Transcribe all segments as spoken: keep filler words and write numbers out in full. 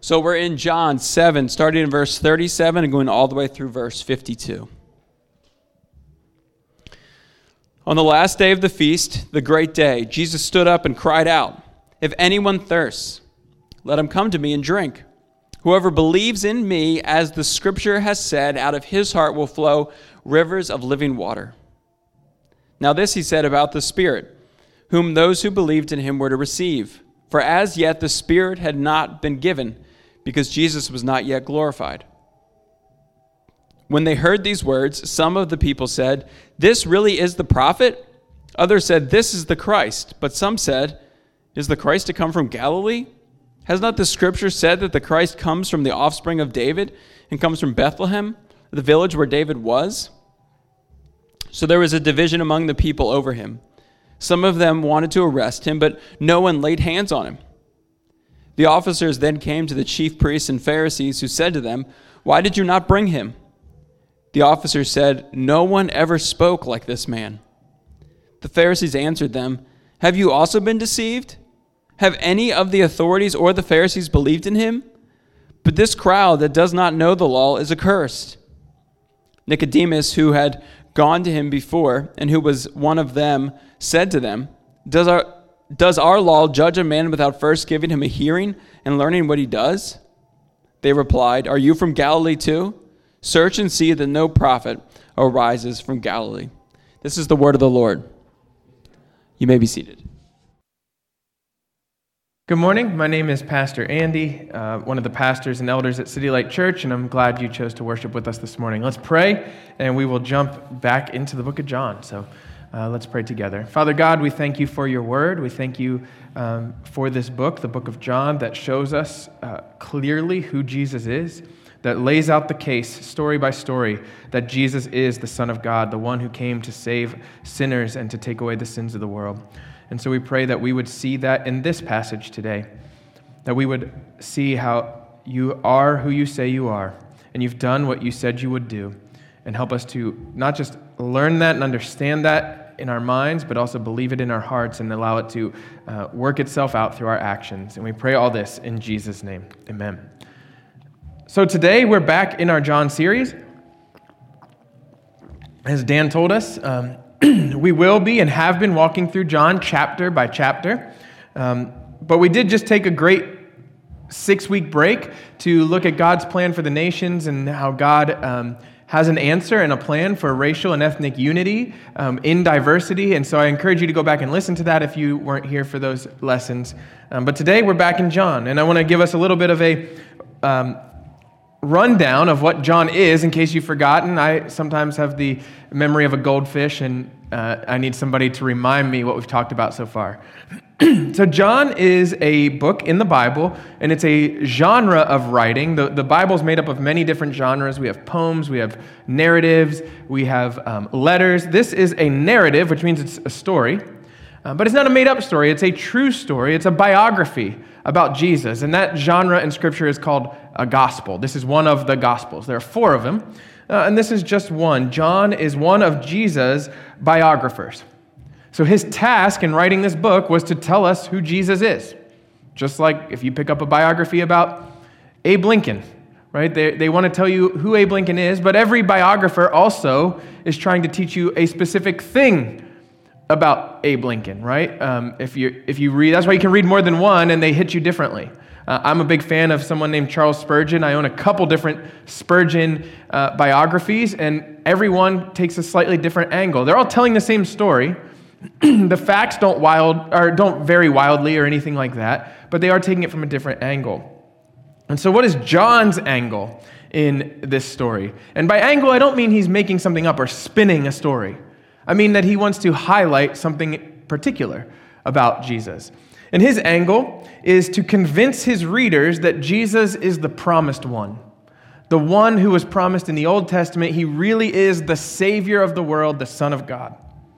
So we're in John seven, starting in verse thirty-seven and going all the way through verse fifty-two. On the last day of the feast, the great day, Jesus stood up and cried out, "If anyone thirsts, let him come to me and drink. Whoever believes in me, as the scripture has said, out of his heart will flow rivers of living water." Now this he said about the Spirit, whom those who believed in him were to receive. For as yet the Spirit had not been given, because Jesus was not yet glorified. When they heard these words, some of the people said, "This really is the prophet?" Others said, "This is the Christ." But some said, "Is the Christ to come from Galilee? Has not the scripture said that the Christ comes from the offspring of David and comes from Bethlehem, the village where David was?" So there was a division among the people over him. Some of them wanted to arrest him, but no one laid hands on him. The officers then came to the chief priests and Pharisees, who said to them, "Why did you not bring him?" The officers said, "No one ever spoke like this man." The Pharisees answered them, "Have you also been deceived? Have any of the authorities or the Pharisees believed in him? But this crowd that does not know the law is accursed." Nicodemus, who had gone to him before, and who was one of them, said to them, Does our Does our law judge a man without first giving him a hearing and learning what he does?" They replied, "Are you from Galilee too? Search and see that no prophet arises from Galilee." This is the word of the Lord. You may be seated. Good morning. My name is Pastor Andy, uh, one of the pastors and elders at City Light Church, and I'm glad you chose to worship with us this morning. Let's pray, and we will jump back into the book of John. So uh, let's pray together. Father God, we thank you for your word. We thank you um, for this book, the book of John, that shows us uh, clearly who Jesus is, that lays out the case, story by story, that Jesus is the Son of God, the one who came to save sinners and to take away the sins of the world. And so we pray that we would see that in this passage today, that we would see how you are who you say you are, and you've done what you said you would do, and help us to not just learn that and understand that in our minds, but also believe it in our hearts and allow it to uh, work itself out through our actions. And we pray all this in Jesus' name. Amen. So today we're back in our John series. As Dan told us, um, we will be and have been walking through John chapter by chapter. Um, but we did just take a great six-week break to look at God's plan for the nations and how God um, has an answer and a plan for racial and ethnic unity um, in diversity. And so I encourage you to go back and listen to that if you weren't here for those lessons. Um, but today we're back in John, and I want to give us a little bit of a um, rundown of what John is, in case you've forgotten. I sometimes have the memory of a goldfish, and uh, I need somebody to remind me what we've talked about so far. So John is a book in the Bible, and it's a genre of writing. The, the Bible is made up of many different genres. We have poems, we have narratives, we have um, letters. This is a narrative, which means it's a story. Uh, but it's not a made-up story. It's a true story. It's a biography about Jesus. And that genre in Scripture is called a gospel. This is one of the gospels. There are four of them. Uh, and this is just one. John is one of Jesus' biographers. So his task in writing this book was to tell us who Jesus is. Just like if you pick up a biography about Abe Lincoln, right? They, they want to tell you who Abe Lincoln is, but every biographer also is trying to teach you a specific thing about Abe Lincoln, right? Um, if you if you read, that's why you can read more than one, and they hit you differently. Uh, I'm a big fan of someone named Charles Spurgeon. I own a couple different Spurgeon uh, biographies, and everyone takes a slightly different angle. They're all telling the same story. The facts don't wild or don't vary wildly or anything like that, but they are taking it from a different angle. And so, what is John's angle in this story? And by angle, I don't mean he's making something up or spinning a story. I mean that he wants to highlight something particular about Jesus. And his angle is to convince his readers that Jesus is the promised one. The one who was promised in the Old Testament. He really is the Savior of the world, the Son of God.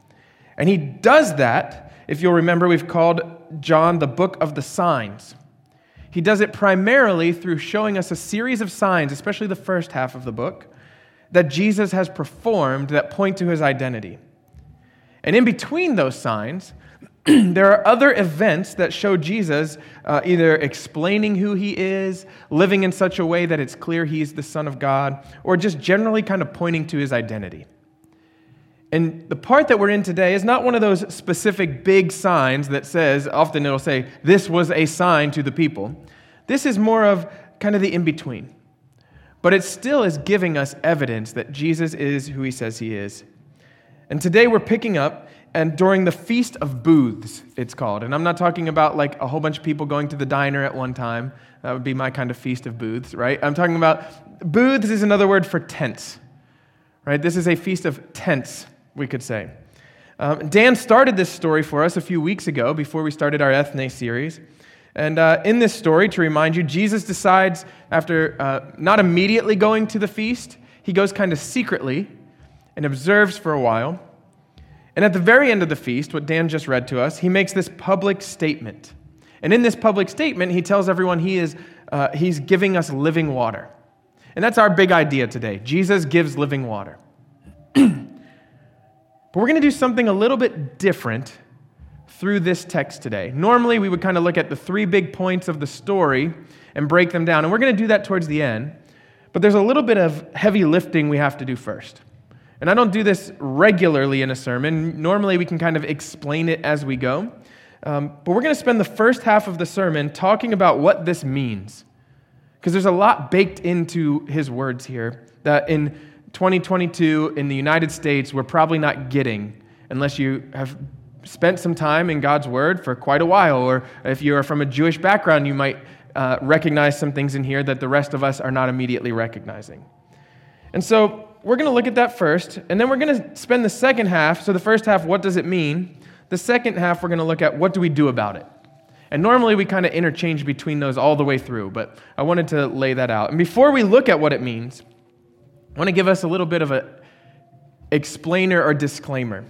And he does that, if you'll remember, we've called John the book of the signs. He does it primarily through showing us a series of signs, especially the first half of the book, that Jesus has performed that point to his identity. And in between those signs, there are other events that show Jesus uh, either explaining who he is, living in such a way that it's clear he's the Son of God, or just generally kind of pointing to his identity. And the part that we're in today is not one of those specific big signs that says, often it'll say, this was a sign to the people. This is more of kind of the in-between. But it still is giving us evidence that Jesus is who he says he is. And today we're picking up, and during the Feast of Booths, it's called. And I'm not talking about like a whole bunch of people going to the diner at one time. That would be my kind of Feast of Booths, right? I'm talking about, booths is another word for tents, right? This is a Feast of Tents, we could say. Um, Dan started this story for us a few weeks ago before we started our Ethne series. And uh, in this story, to remind you, Jesus decides, after uh, not immediately going to the feast, he goes kind of secretly and observes for a while. And at the very end of the feast, what Dan just read to us, he makes this public statement. And in this public statement, he tells everyone he is uh, he's giving us living water. And that's our big idea today. Jesus gives living water. But we're going to do something a little bit different through this text today. Normally, we would kind of look at the three big points of the story and break them down. And we're going to do that towards the end. But there's a little bit of heavy lifting we have to do first. And I don't do this regularly in a sermon. Normally, we can kind of explain it as we go. Um, but we're going to spend the first half of the sermon talking about what this means. Because there's a lot baked into his words here that in twenty twenty-two in the United States, we're probably not getting unless you have spent some time in God's Word for quite a while. Or if you are from a Jewish background, you might uh, recognize some things in here that the rest of us are not immediately recognizing. And so we're going to look at that first, and then we're going to spend the second half. So the first half, what does it mean? The second half, we're going to look at what do we do about it. And normally we kind of interchange between those all the way through, but I wanted to lay that out. And before we look at what it means, I want to give us a little bit of an explainer or disclaimer.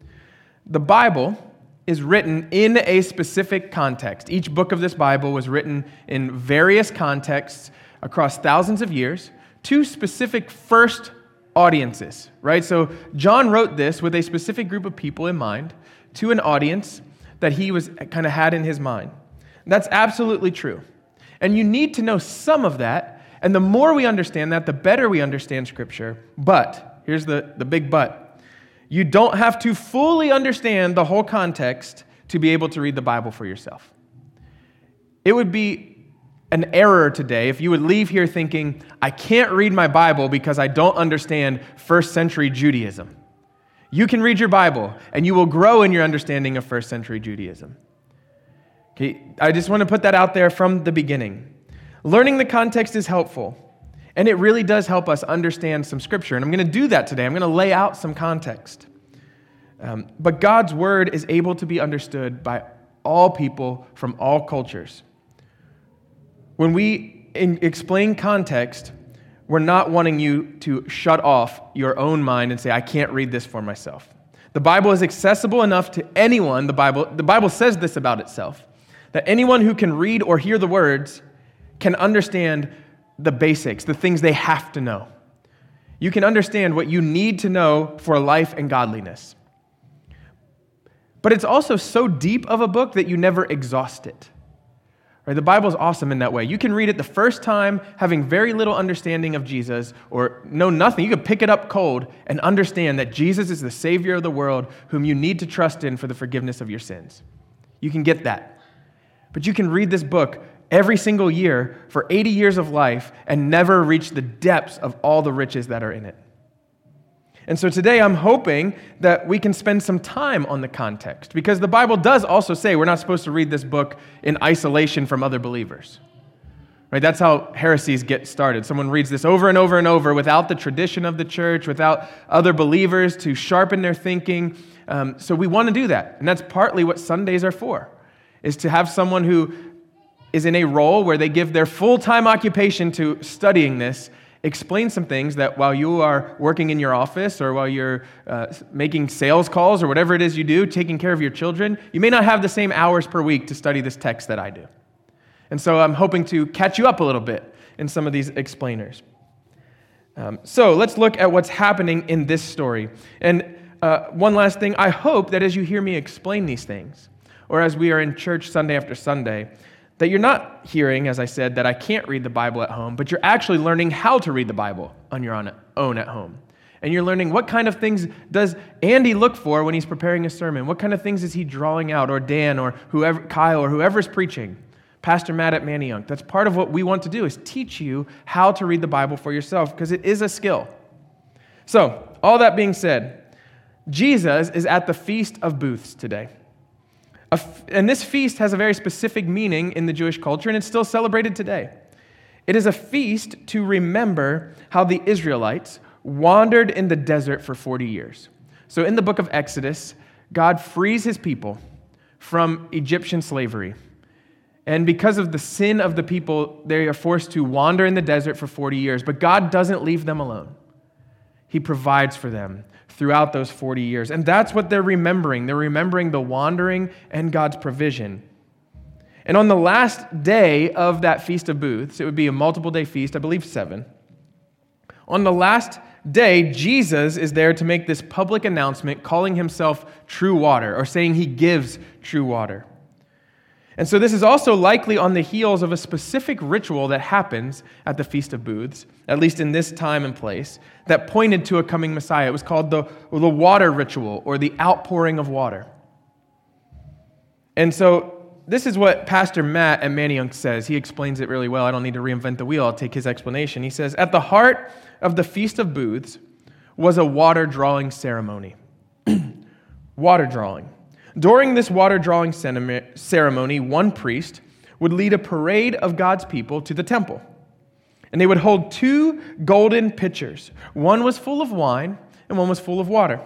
The Bible is written in a specific context. Each book of this Bible was written in various contexts across thousands of years to specific first audiences, right? So John wrote this with a specific group of people in mind to an audience that he was kind of had in his mind. That's absolutely true. And you need to know some of that. And the more we understand that, the better we understand Scripture. But, here's the, the big but. You don't have to fully understand the whole context to be able to read the Bible for yourself. It would be an error today if you would leave here thinking, I can't read my Bible because I don't understand first century Judaism. You can read your Bible, and you will grow in your understanding of first century Judaism. Okay, I just want to put that out there from the beginning. Learning the context is helpful, and it really does help us understand some Scripture, and I'm going to do that today. I'm going to lay out some context. Um, but God's Word is able to be understood by all people from all cultures. When we in, explain context, we're not wanting you to shut off your own mind and say, I can't read this for myself. The Bible is accessible enough to anyone. The Bible, the Bible says this about itself, that anyone who can read or hear the words can understand the basics, the things they have to know. You can understand what you need to know for life and godliness. But it's also so deep of a book that you never exhaust it. Right? The Bible is awesome in that way. You can read it the first time having very little understanding of Jesus or know nothing. You can pick it up cold and understand that Jesus is the Savior of the world whom you need to trust in for the forgiveness of your sins. You can get that. But you can read this book every single year for eighty years of life and never reach the depths of all the riches that are in it. And so today I'm hoping that we can spend some time on the context, because the Bible does also say we're not supposed to read this book in isolation from other believers. Right? That's how heresies get started. Someone reads this over and over and over without the tradition of the church, without other believers to sharpen their thinking. Um, so we want to do that. And that's partly what Sundays are for, is to have someone who is in a role where they give their full-time occupation to studying this, explain some things that while you are working in your office or while you're uh, making sales calls or whatever it is you do, taking care of your children, you may not have the same hours per week to study this text that I do. And so I'm hoping to catch you up a little bit in some of these explainers. Um, so let's look at what's happening in this story. And uh, one last thing, I hope that as you hear me explain these things, or as we are in church Sunday after Sunday, that you're not hearing, as I said, that I can't read the Bible at home, but you're actually learning how to read the Bible on your own at home. And you're learning what kind of things does Andy look for when he's preparing a sermon? What kind of things is he drawing out, or Dan, or whoever, Kyle, or whoever's preaching? Pastor Matt at Manayunk. That's part of what we want to do, is teach you how to read the Bible for yourself, because it is a skill. So, all that being said, Jesus is at the Feast of Booths today. And this feast has a very specific meaning in the Jewish culture, and it's still celebrated today. It is a feast to remember how the Israelites wandered in the desert for forty years. So in the book of Exodus, God frees his people from Egyptian slavery. And because of the sin of the people, they are forced to wander in the desert for forty years. But God doesn't leave them alone. He provides for them throughout those forty years. And that's what they're remembering. They're remembering the wandering and God's provision. And on the last day of that Feast of Booths, it would be a multiple day feast, I believe seven. On the last day, Jesus is there to make this public announcement calling himself true water, or saying he gives true water. And so this is also likely on the heels of a specific ritual that happens at the Feast of Booths, at least in this time and place, that pointed to a coming Messiah. It was called the, the water ritual, or the outpouring of water. And so this is what Pastor Matt at Manayunk says. He explains it really well. I don't need to reinvent the wheel. I'll take his explanation. He says, at the heart of the Feast of Booths was a water drawing ceremony. Water drawing. During this water drawing ceremony, one priest would lead a parade of God's people to the temple. And they would hold two golden pitchers. One was full of wine and one was full of water.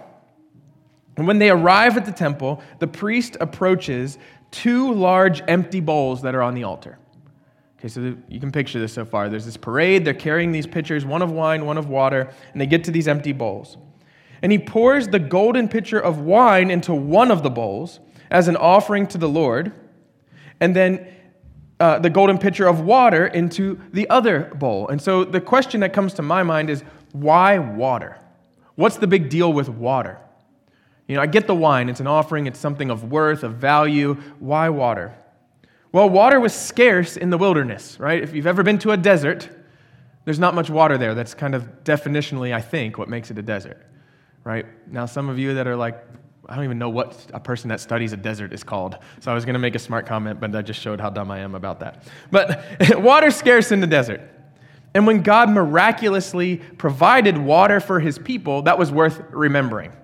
And when they arrive at the temple, the priest approaches two large empty bowls that are on the altar. Okay, so you can picture this so far. There's this parade. They're carrying these pitchers, one of wine, one of water, and they get to these empty bowls. And he pours the golden pitcher of wine into one of the bowls as an offering to the Lord, and then uh, the golden pitcher of water into the other bowl. And so the question that comes to my mind is, why water? What's the big deal with water? You know, I get the wine. It's an offering. It's something of worth, of value. Why water? Well, water was scarce in the wilderness, right? If you've ever been to a desert, there's not much water there. That's kind of definitionally, I think, what makes it a desert. Right? Now, some of you that are like, I don't even know what a person that studies a desert is called. So I was going to make a smart comment, but that just showed how dumb I am about that. But water's scarce in the desert. And when God miraculously provided water for his people, that was worth remembering.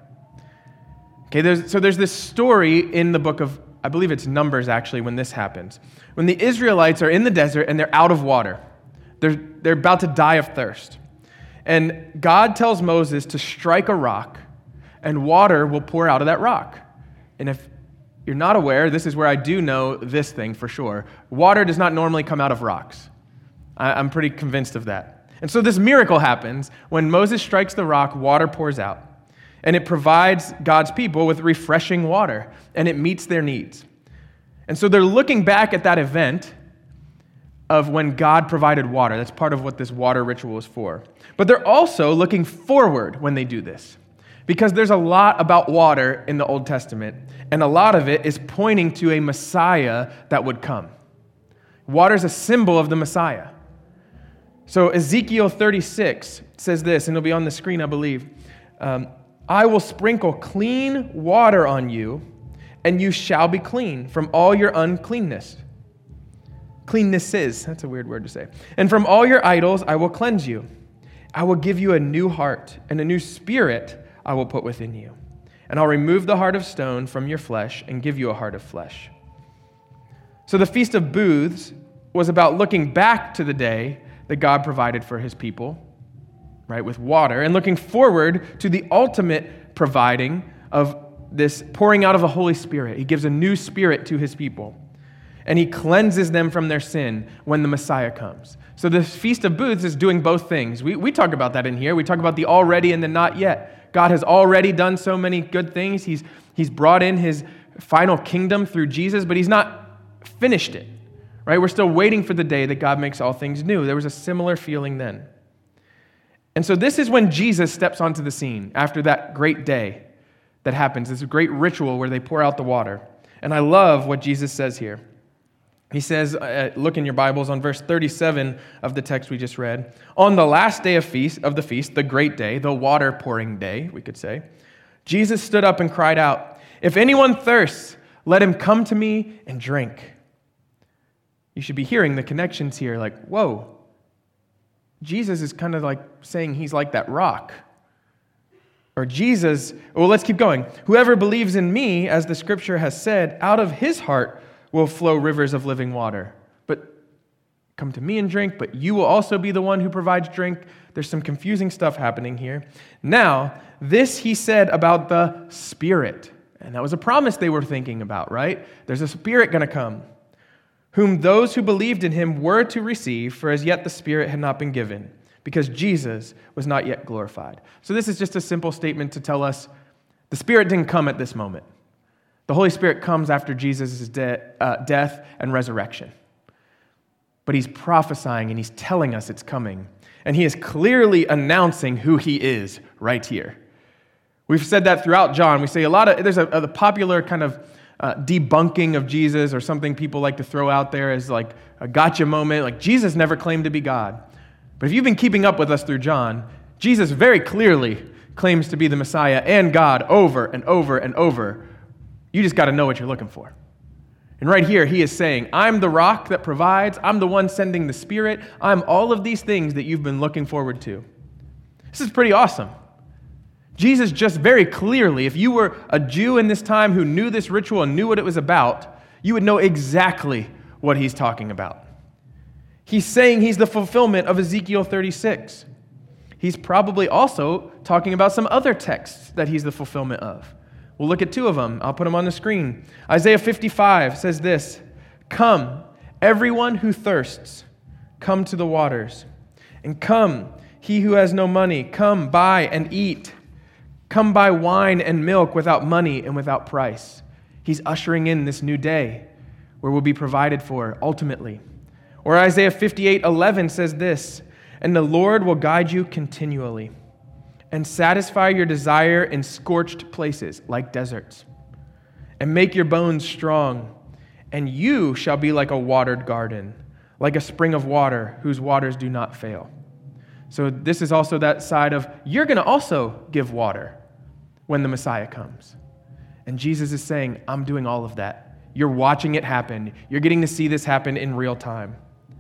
Okay, there's, so there's this story in the book of, I believe it's Numbers actually, when this happens. When the Israelites are in the desert and they're out of water. They're, they're about to die of thirst. And God tells Moses to strike a rock, and water will pour out of that rock. And if you're not aware, this is where I do know this thing for sure. Water does not normally come out of rocks. I'm pretty convinced of that. And so this miracle happens. When Moses strikes the rock, water pours out. And it provides God's people with refreshing water, and it meets their needs. And so they're looking back at that event of when God provided water. That's part of what this water ritual is for. But they're also looking forward when they do this, because there's a lot about water in the Old Testament, and a lot of it is pointing to a Messiah that would come. Water is a symbol of the Messiah. So Ezekiel thirty-six says this, and it'll be on the screen, I believe. Um, I will sprinkle clean water on you, and you shall be clean from all your uncleanness. Cleannesses, that's a weird word to say. And from all your idols I will cleanse you. I will give you a new heart, and a new spirit I will put within you. And I'll remove the heart of stone from your flesh and give you a heart of flesh. So the Feast of Booths was about looking back to the day that God provided for his people, right, with water, and looking forward to the ultimate providing of this pouring out of the Holy Spirit. He gives a new spirit to his people. And he cleanses them from their sin when the Messiah comes. So the Feast of Booths is doing both things. We, we talk about that in here. We talk about the already and the not yet. God has already done so many good things. He's, he's brought in his final kingdom through Jesus, but he's not finished it, right? We're still waiting for the day that God makes all things new. There was a similar feeling then. And so this is when Jesus steps onto the scene after that great day that happens, this great ritual where they pour out the water. And I love what Jesus says here. He says, uh, look in your Bibles on verse thirty-seven of the text we just read. On the last day of feast of the feast, the great day, the water pouring day, we could say, Jesus stood up and cried out, "If anyone thirsts, let him come to me and drink." You should be hearing the connections here, like, whoa. Jesus is kind of like saying he's like that rock. Or Jesus, well, let's keep going. Whoever believes in me, as the scripture has said, out of his heart will flow rivers of living water. But come to me and drink, but you will also be the one who provides drink. There's some confusing stuff happening here. Now, this he said about the Spirit. And that was a promise they were thinking about, right? There's a Spirit going to come, whom those who believed in him were to receive, for as yet the Spirit had not been given, because Jesus was not yet glorified. So this is just a simple statement to tell us the Spirit didn't come at this moment. The Holy Spirit comes after Jesus' de- uh, death and resurrection. But he's prophesying and he's telling us it's coming. And he is clearly announcing who he is right here. We've said that throughout John. We say a lot of, there's a, a popular kind of uh, debunking of Jesus, or something people like to throw out there as like a gotcha moment. Like, Jesus never claimed to be God. But if you've been keeping up with us through John, Jesus very clearly claims to be the Messiah and God over and over and over. You just got to know what you're looking for. And right here, he is saying, I'm the rock that provides. I'm the one sending the Spirit. I'm all of these things that you've been looking forward to. This is pretty awesome. Jesus just very clearly, if you were a Jew in this time who knew this ritual and knew what it was about, you would know exactly what he's talking about. He's saying he's the fulfillment of Ezekiel thirty-six. He's probably also talking about some other texts that he's the fulfillment of. We'll look at two of them. I'll put them on the screen. Isaiah fifty-five says this, "Come, everyone who thirsts, come to the waters. And come, he who has no money, come buy and eat. Come buy wine and milk without money and without price." He's ushering in this new day where we'll be provided for ultimately. Or Isaiah fifty-eight eleven says this, "And the Lord will guide you continually and satisfy your desire in scorched places like deserts, and make your bones strong. And you shall be like a watered garden, like a spring of water whose waters do not fail." So this is also that side of, you're going to also give water when the Messiah comes. And Jesus is saying, I'm doing all of that. You're watching it happen. You're getting to see this happen in real time.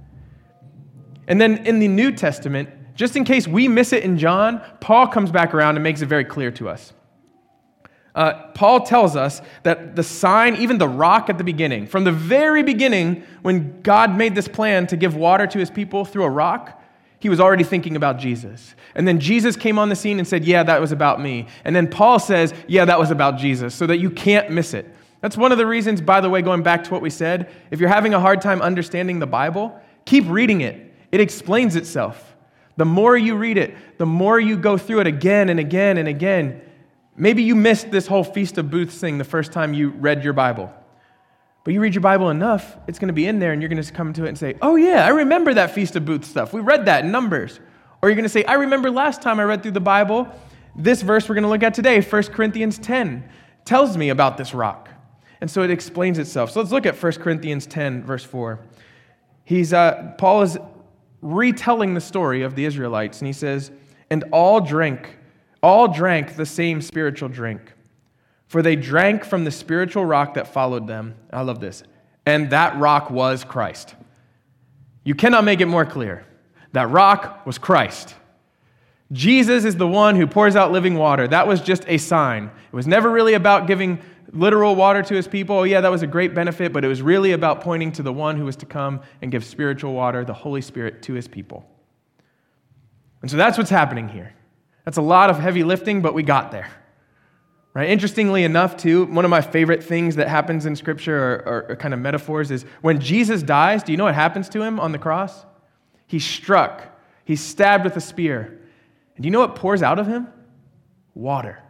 And then in the New Testament, just in case we miss it in John, Paul comes back around and makes it very clear to us. Uh, Paul tells us that the sign, even the rock at the beginning, from the very beginning, when God made this plan to give water to his people through a rock, he was already thinking about Jesus. And then Jesus came on the scene and said, yeah, that was about me. And then Paul says, yeah, that was about Jesus, so that you can't miss it. That's one of the reasons, by the way, going back to what we said, if you're having a hard time understanding the Bible, keep reading it. It explains itself. The more you read it, the more you go through it again and again and again. Maybe you missed this whole Feast of Booths thing the first time you read your Bible. But you read your Bible enough, it's going to be in there, and you're going to come to it and say, oh yeah, I remember that Feast of Booths stuff. We read that in Numbers. Or you're going to say, I remember last time I read through the Bible, this verse we're going to look at today, First Corinthians ten, tells me about this rock. And so it explains itself. So let's look at First Corinthians ten, verse four. He's uh, Paul is retelling the story of the Israelites, and he says, and all drank, all drank the same spiritual drink, for they drank from the spiritual rock that followed them. I love this. And that rock was Christ. You cannot make it more clear. That rock was Christ. Jesus is the one who pours out living water. That was just a sign. It was never really about giving literal water to his people. Oh yeah, that was a great benefit, but it was really about pointing to the one who was to come and give spiritual water, the Holy Spirit, to his people. And so that's what's happening here. That's a lot of heavy lifting, but we got there. Right? Interestingly enough, too, one of my favorite things that happens in Scripture or, or, or kind of metaphors is when Jesus dies, do you know what happens to him on the cross? He's struck. He's stabbed with a spear. And do you know what pours out of him? Water.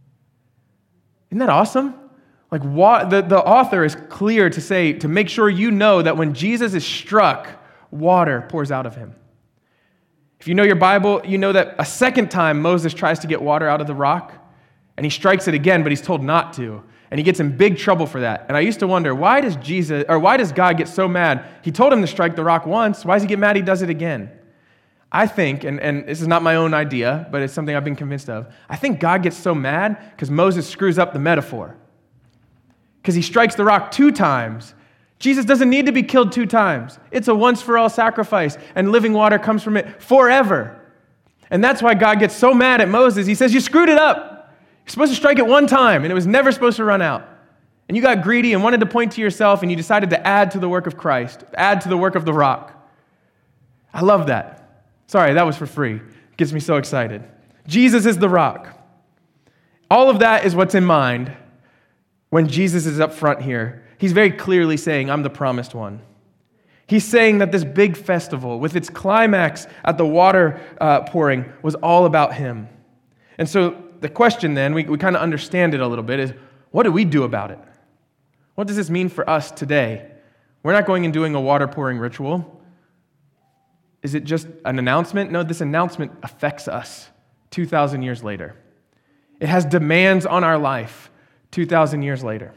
Isn't that awesome? Like wa- the, the author is clear to say, to make sure you know that when Jesus is struck, water pours out of him. If you know your Bible, you know that a second time Moses tries to get water out of the rock, and he strikes it again, but he's told not to. And he gets in big trouble for that. And I used to wonder, why does Jesus, or why does God get so mad? He told him to strike the rock once. Why does he get mad he does it again? I think, and, and this is not my own idea, but it's something I've been convinced of. I think God gets so mad because Moses screws up the metaphor. Because he strikes the rock two times. Jesus doesn't need to be killed two times. It's a once-for-all sacrifice, and living water comes from it forever. And that's why God gets so mad at Moses. He says, you screwed it up. You're supposed to strike it one time, and it was never supposed to run out. And you got greedy and wanted to point to yourself, and you decided to add to the work of Christ, add to the work of the rock. I love that. Sorry, that was for free. It gets me so excited. Jesus is the rock. All of that is what's in mind when Jesus is up front here. He's very clearly saying, I'm the promised one. He's saying that this big festival, with its climax at the water uh, pouring, was all about him. And so the question then, we, we kind of understand it a little bit, is what do we do about it? What does this mean for us today? We're not going and doing a water pouring ritual. Is it just an announcement? No, this announcement affects us two thousand years later. It has demands on our life two thousand years later.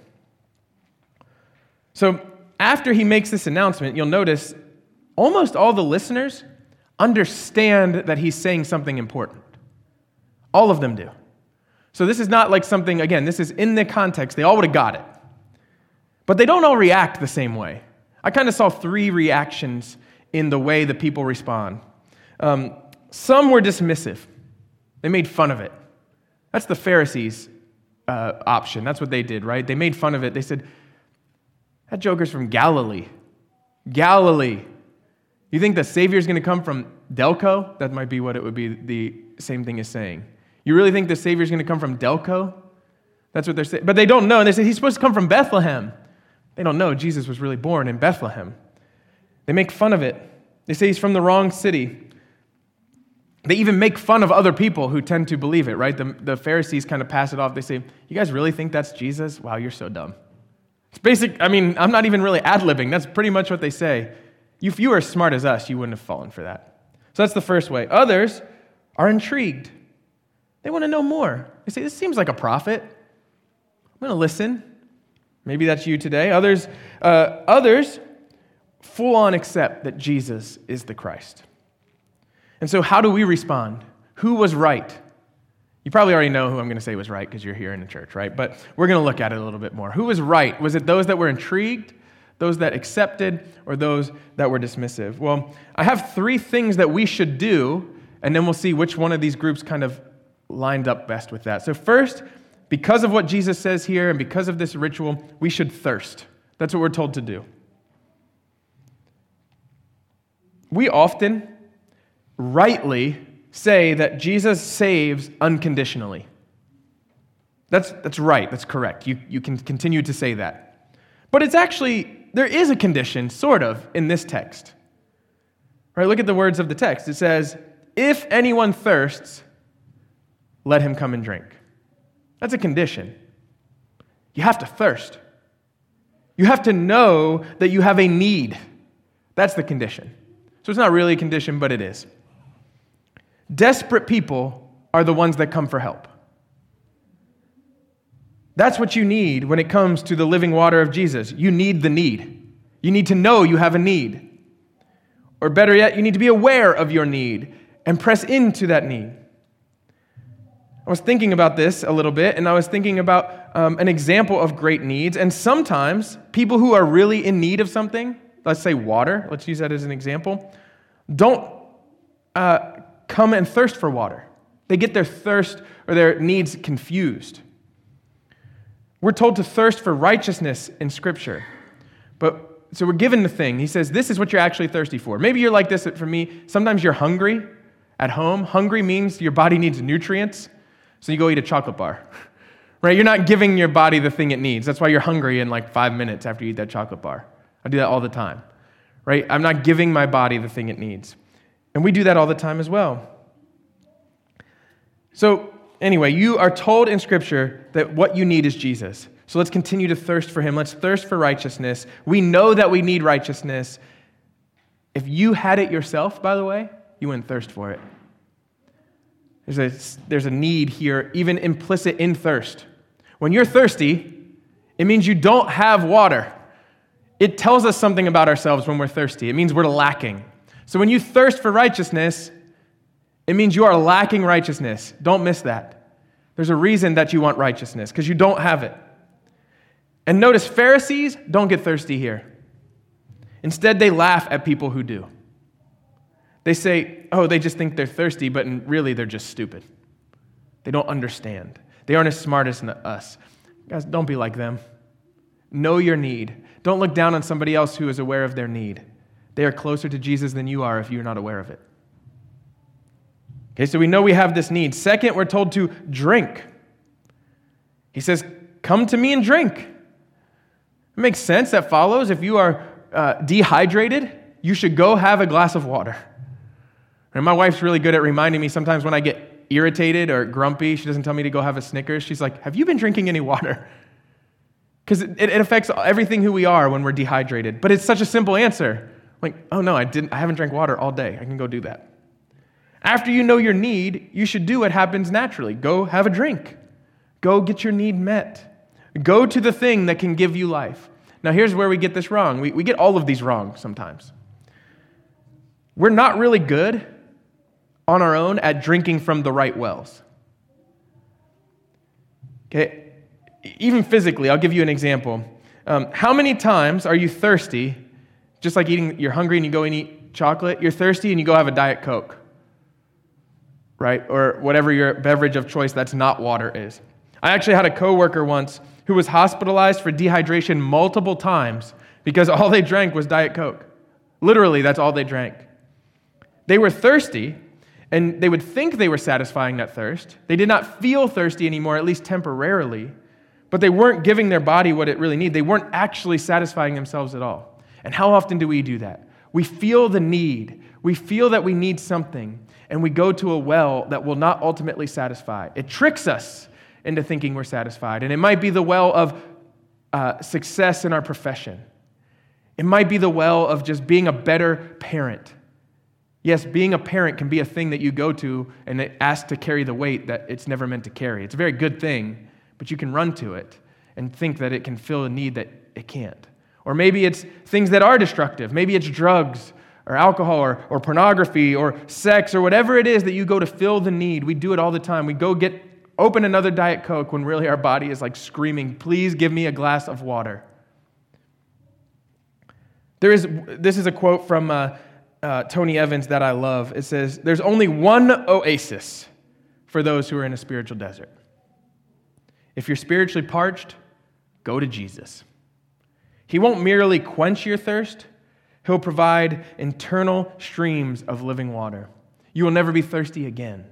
So after he makes this announcement, you'll notice almost all the listeners understand that he's saying something important. All of them do. So this is not like something, again, this is in the context. They all would have got it. But they don't all react the same way. I kind of saw three reactions in the way the people respond. Um, some were dismissive. They made fun of it. That's the Pharisees' uh, option. That's what they did, right? They made fun of it. They said, that joker's from Galilee. Galilee. You think the Savior's going to come from Delco? That might be what it would be the same thing as saying. You really think the Savior's going to come from Delco? That's what they're saying. But they don't know. And they say he's supposed to come from Bethlehem. They don't know Jesus was really born in Bethlehem. They make fun of it. They say he's from the wrong city. They even make fun of other people who tend to believe it, right? The, the Pharisees kind of pass it off. They say, you guys really think that's Jesus? Wow, you're so dumb. It's basic. I mean, I'm not even really ad-libbing. That's pretty much what they say. If you were as smart as us, you wouldn't have fallen for that. So that's the first way. Others are intrigued. They want to know more. They say, this seems like a prophet. I'm going to listen. Maybe that's you today. Others, uh, others full on accept that Jesus is the Christ. And so how do we respond? Who was right? You probably already know who I'm going to say was right because you're here in the church, right? But we're going to look at it a little bit more. Who was right? Was it those that were intrigued, those that accepted, or those that were dismissive? Well, I have three things that we should do, and then we'll see which one of these groups kind of lined up best with that. So first, because of what Jesus says here and because of this ritual, we should thirst. That's what we're told to do. We often rightly say that Jesus saves unconditionally. That's, that's right, that's correct. You, you can continue to say that. But it's actually, there is a condition, sort of, in this text. Right, look at the words of the text. It says, if anyone thirsts, let him come and drink. That's a condition. You have to thirst. You have to know that you have a need. That's the condition. So it's not really a condition, but it is. Desperate people are the ones that come for help. That's what you need when it comes to the living water of Jesus. You need the need. You need to know you have a need. Or better yet, you need to be aware of your need and press into that need. I was thinking about this a little bit, and I was thinking about um, an example of great needs. And sometimes people who are really in need of something, let's say water, let's use that as an example, don't uh, come and thirst for water. They get their thirst or their needs confused. We're told to thirst for righteousness in Scripture. But so we're given the thing. He says, this is what you're actually thirsty for. Maybe you're like this for me. Sometimes you're hungry at home. Hungry means your body needs nutrients. So you go eat a chocolate bar, right? You're not giving your body the thing it needs. That's why you're hungry in like five minutes after you eat that chocolate bar. I do that all the time, right? I'm not giving my body the thing it needs. And we do that all the time as well. So anyway, you are told in Scripture that what you need is Jesus. So let's continue to thirst for him. Let's thirst for righteousness. We know that we need righteousness. If you had it yourself, by the way, you wouldn't thirst for it. There's a, there's a need here, even implicit in thirst. When you're thirsty, It means you don't have water. It tells us something about ourselves when we're thirsty. It means we're lacking. So when you thirst for righteousness, it means you are lacking righteousness. Don't miss that. There's a reason that you want righteousness, because you don't have it. And notice, Pharisees don't get thirsty here. Instead, they laugh at people who do. They say, oh, they just think they're thirsty, but really they're just stupid. They don't understand. They aren't as smart as us. Guys, don't be like them. Know your need. Don't look down on somebody else who is aware of their need. They are closer to Jesus than you are if you're not aware of it. Okay, so we know we have this need. Second, we're told to drink. He says, come to me and drink. It makes sense. That follows. If you are uh, dehydrated, you should go have a glass of water. And my wife's really good at reminding me sometimes when I get irritated or grumpy, she doesn't tell me to go have a Snickers. She's like, have you been drinking any water? Because it, it affects everything who we are when we're dehydrated. But it's such a simple answer. Like, oh no, I didn't. I haven't drank water all day. I can go do that. After you know your need, you should do what happens naturally. Go have a drink. Go get your need met. Go to the thing that can give you life. Now here's where we get this wrong. We, we get all of these wrong sometimes. We're not really good on our own at drinking from the right wells. Okay, even physically, I'll give you an example. Um, how many times are you thirsty, just like eating, you're hungry and you go and eat chocolate, you're thirsty and you go have a Diet Coke, right? Or whatever your beverage of choice that's not water is. I actually had a coworker once who was hospitalized for dehydration multiple times because all they drank was Diet Coke. Literally, that's all they drank. They were thirsty, and they would think they were satisfying that thirst. They did not feel thirsty anymore, at least temporarily, but they weren't giving their body what it really needed. They weren't actually satisfying themselves at all. And how often do we do that? We feel the need. We feel that we need something, and we go to a well that will not ultimately satisfy. It tricks us into thinking we're satisfied. And it might be the well of uh, success in our profession. It might be the well of just being a better parent. Yes, being a parent can be a thing that you go to and it asks to carry the weight that it's never meant to carry. It's a very good thing, but you can run to it and think that it can fill a need that it can't. Or maybe it's things that are destructive. Maybe it's drugs or alcohol or, or pornography or sex or whatever it is that you go to fill the need. We do it all the time. We go get open another Diet Coke when really our body is like screaming, please give me a glass of water. There is, this is a quote from uh, uh, Tony Evans that I love. It says, there's only one oasis for those who are in a spiritual desert. If you're spiritually parched, go to Jesus. He won't merely quench your thirst. He'll provide internal streams of living water. You will never be thirsty again.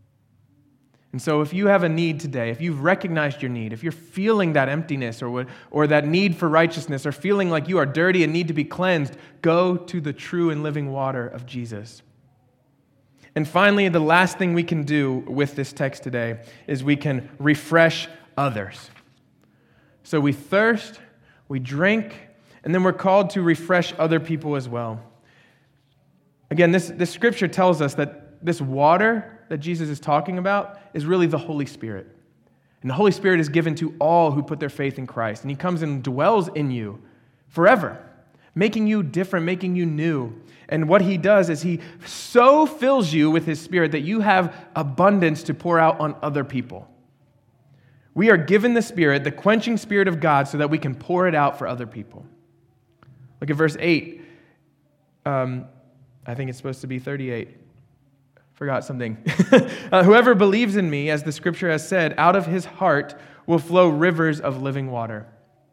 And so if you have a need today, if you've recognized your need, if you're feeling that emptiness or what, or that need for righteousness or feeling like you are dirty and need to be cleansed, go to the true and living water of Jesus. And finally, the last thing we can do with this text today is we can refresh others. So we thirst, we drink, and then we're called to refresh other people as well. Again, this, this scripture tells us that this water that Jesus is talking about is really the Holy Spirit. And the Holy Spirit is given to all who put their faith in Christ. And He comes and dwells in you forever, making you different, making you new. And what He does is He so fills you with His Spirit that you have abundance to pour out on other people. We are given the Spirit, the quenching Spirit of God, so that we can pour it out for other people. Look at verse eight. Um, I think it's supposed to be thirty-eight. Forgot something. uh, Whoever believes in me, as the scripture has said, out of his heart will flow rivers of living water.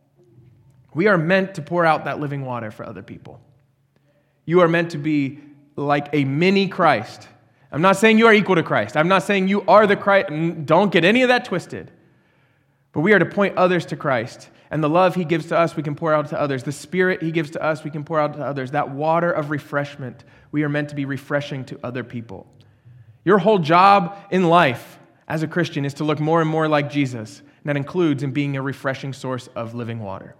We are meant to pour out that living water for other people. You are meant to be like a mini Christ. I'm not saying you are equal to Christ. I'm not saying you are the Christ. Don't get any of that twisted. But we are to point others to Christ. And the love He gives to us, we can pour out to others. The Spirit He gives to us, we can pour out to others. That water of refreshment, we are meant to be refreshing to other people. Your whole job in life as a Christian is to look more and more like Jesus. And that includes in being a refreshing source of living water.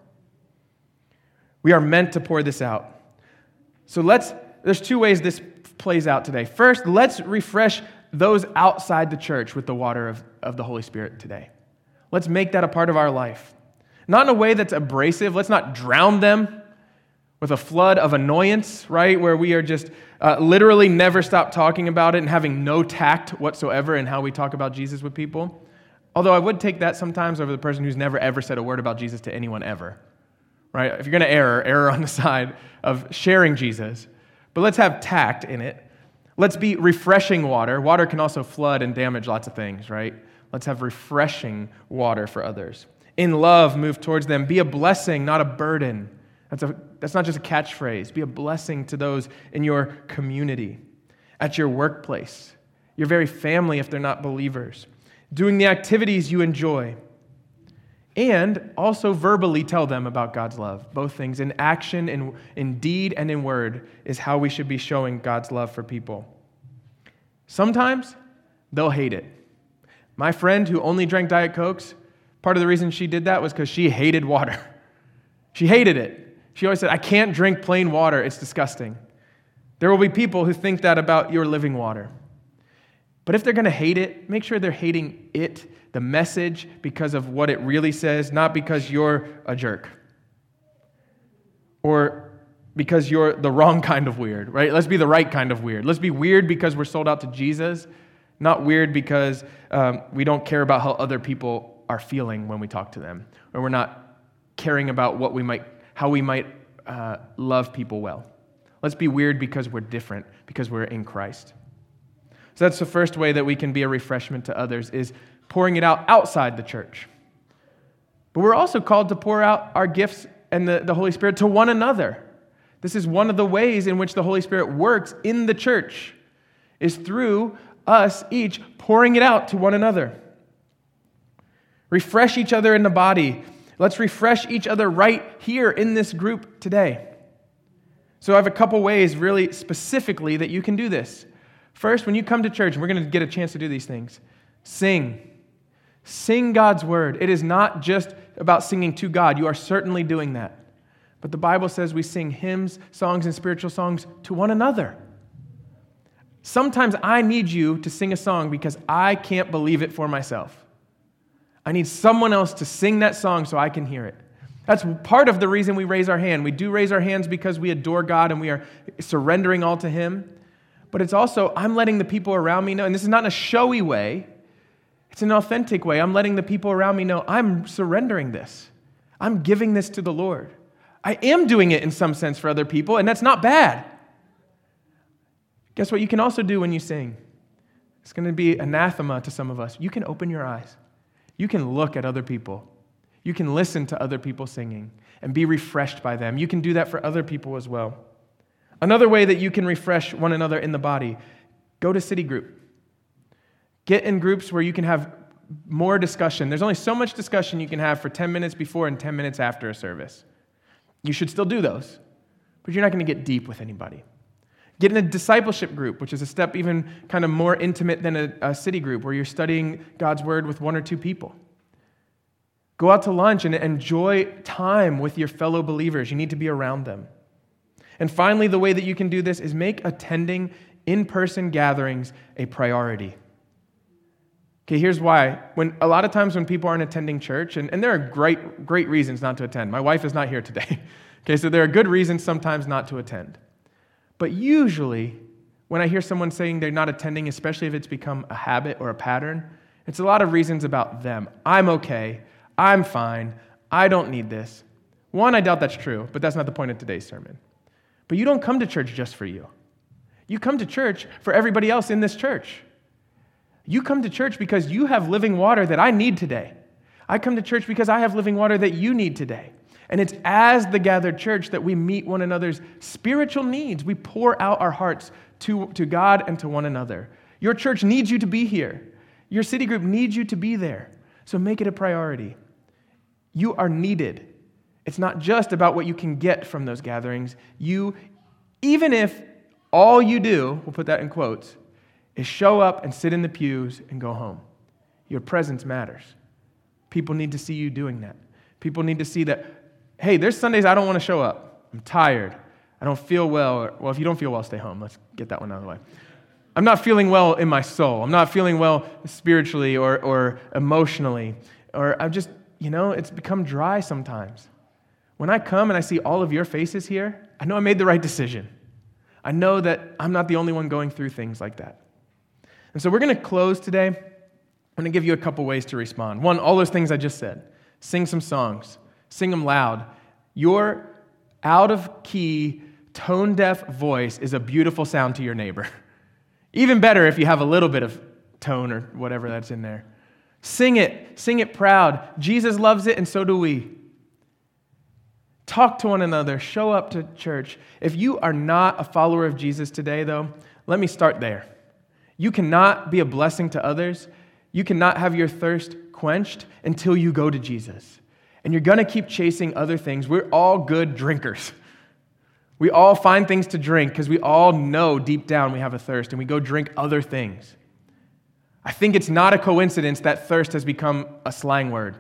We are meant to pour this out. So let's, there's two ways this plays out today. First, let's refresh those outside the church with the water of, of the Holy Spirit today. Let's make that a part of our life. Not in a way that's abrasive. Let's not drown them with a flood of annoyance, right? Where we are just uh, literally never stop talking about it and having no tact whatsoever in how we talk about Jesus with people. Although I would take that sometimes over the person who's never ever said a word about Jesus to anyone ever, right? If you're going to err, err on the side of sharing Jesus. But let's have tact in it. Let's be refreshing water. Water can also flood and damage lots of things, right? Let's have refreshing water for others. In love, move towards them. Be a blessing, not a burden. That's, a, that's not just a catchphrase. Be a blessing to those in your community, at your workplace, your very family if they're not believers, doing the activities you enjoy, and also verbally tell them about God's love. Both things, in action, in, in deed, and in word, is how we should be showing God's love for people. Sometimes they'll hate it. My friend who only drank Diet Cokes, part of the reason she did that was because she hated water. She hated it. She always said, I can't drink plain water. It's disgusting. There will be people who think that about your living water. But if they're going to hate it, make sure they're hating it, the message, because of what it really says, not because you're a jerk. Or because you're the wrong kind of weird, right? Let's be the right kind of weird. Let's be weird because we're sold out to Jesus, not weird because um, we don't care about how other people are feeling when we talk to them, or we're not caring about what we might, how we might uh, love people well. Let's be weird because we're different, because we're in Christ. So that's the first way that we can be a refreshment to others, is pouring it out outside the church. But we're also called to pour out our gifts and the, the Holy Spirit to one another. This is one of the ways in which the Holy Spirit works in the church, is through us each pouring it out to one another. Refresh each other in the body. Let's refresh each other right here in this group today. So I have a couple ways really specifically that you can do this. First, when you come to church, and we're going to get a chance to do these things, sing. Sing God's word. It is not just about singing to God. You are certainly doing that. But the Bible says we sing hymns, songs, and spiritual songs to one another. Sometimes I need you to sing a song because I can't believe it for myself. I need someone else to sing that song so I can hear it. That's part of the reason we raise our hand. We do raise our hands because we adore God and we are surrendering all to Him. But it's also, I'm letting the people around me know, and this is not in a showy way, it's an authentic way. I'm letting the people around me know I'm surrendering this. I'm giving this to the Lord. I am doing it in some sense for other people, and that's not bad. Guess what you can also do when you sing? It's going to be anathema to some of us. You can open your eyes. You can look at other people. You can listen to other people singing and be refreshed by them. You can do that for other people as well. Another way that you can refresh one another in the body, go to city group. Get in groups where you can have more discussion. There's only so much discussion you can have for ten minutes before and ten minutes after a service. You should still do those, but you're not going to get deep with anybody. Get in a discipleship group, which is a step even kind of more intimate than a, a city group, where you're studying God's word with one or two people. Go out to lunch and enjoy time with your fellow believers. You need to be around them. And finally, the way that you can do this is make attending in-person gatherings a priority. Okay, here's why. When a lot of times when people aren't attending church, and, and there are great, great reasons not to attend. My wife is not here today. Okay, so there are good reasons sometimes not to attend. But usually, when I hear someone saying they're not attending, especially if it's become a habit or a pattern, it's a lot of reasons about them. I'm okay. I'm fine. I don't need this. One, I doubt that's true, but that's not the point of today's sermon. But you don't come to church just for you. You come to church for everybody else in this church. You come to church because you have living water that I need today. I come to church because I have living water that you need today. And it's as the gathered church that we meet one another's spiritual needs. We pour out our hearts to, to God and to one another. Your church needs you to be here. Your city group needs you to be there. So make it a priority. You are needed. It's not just about what you can get from those gatherings. You, even if all you do, we'll put that in quotes, is show up and sit in the pews and go home. Your presence matters. People need to see you doing that. People need to see that, hey, there's Sundays I don't want to show up. I'm tired. I don't feel well. Or, well, if you don't feel well, stay home. Let's get that one out of the way. I'm not feeling well in my soul. I'm not feeling well spiritually or, or emotionally. Or I'm just, you know, it's become dry sometimes. When I come and I see all of your faces here, I know I made the right decision. I know that I'm not the only one going through things like that. And so we're going to close today. I'm going to give you a couple ways to respond. One, all those things I just said. Sing some songs. Sing them loud. Your out-of-key, tone-deaf voice is a beautiful sound to your neighbor. Even better if you have a little bit of tone or whatever that's in there. Sing it. Sing it proud. Jesus loves it, and so do we. Talk to one another. Show up to church. If you are not a follower of Jesus today, though, let me start there. You cannot be a blessing to others. You cannot have your thirst quenched until you go to Jesus. And you're going to keep chasing other things. We're all good drinkers. We all find things to drink because we all know deep down we have a thirst, and we go drink other things. I think it's not a coincidence that thirst has become a slang word,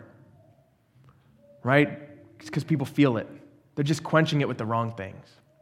right? It's because people feel it. They're just quenching it with the wrong things.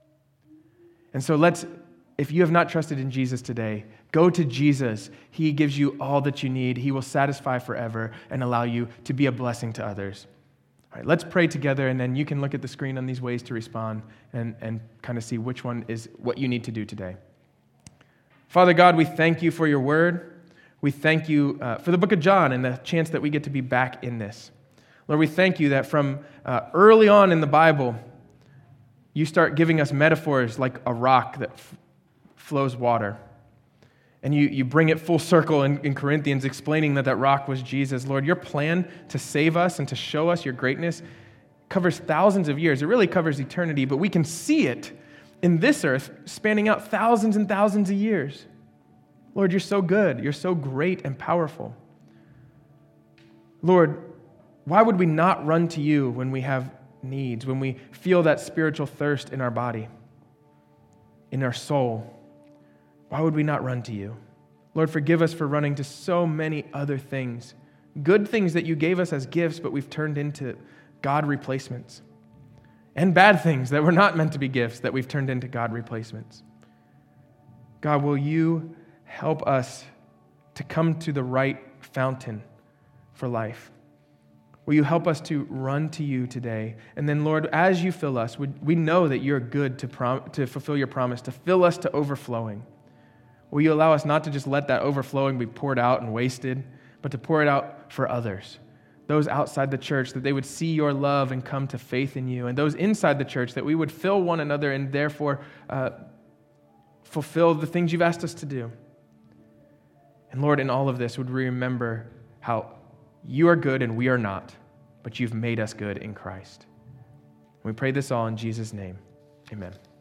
And so let's, if you have not trusted in Jesus today, go to Jesus. He gives you all that you need. He will satisfy forever and allow you to be a blessing to others. All right, let's pray together, and then you can look at the screen on these ways to respond and, and kind of see which one is what you need to do today. Father God, we thank you for your word. We thank you uh, for the book of John and the chance that we get to be back in this. Lord, we thank you that from uh, early on in the Bible, you start giving us metaphors like a rock that f- flows water. And you, you bring it full circle in, in Corinthians, explaining that that rock was Jesus. Lord, your plan to save us and to show us your greatness covers thousands of years. It really covers eternity, but we can see it in this earth spanning out thousands and thousands of years. Lord, you're so good. You're so great and powerful. Lord, why would we not run to you when we have needs, when we feel that spiritual thirst in our body, in our soul? Why would we not run to you? Lord, forgive us for running to so many other things, good things that you gave us as gifts, but we've turned into God replacements, and bad things that were not meant to be gifts that we've turned into God replacements. God, will you help us to come to the right fountain for life? Will you help us to run to you today? And then, Lord, as you fill us, we know that you're good to, prom- to fulfill your promise, to fill us to overflowing. Will you allow us not to just let that overflowing be poured out and wasted, but to pour it out for others, those outside the church, that they would see your love and come to faith in you, and those inside the church, that we would fill one another and therefore uh, fulfill the things you've asked us to do. And Lord, in all of this, would we remember how you are good and we are not, but you've made us good in Christ. We pray this all in Jesus' name. Amen.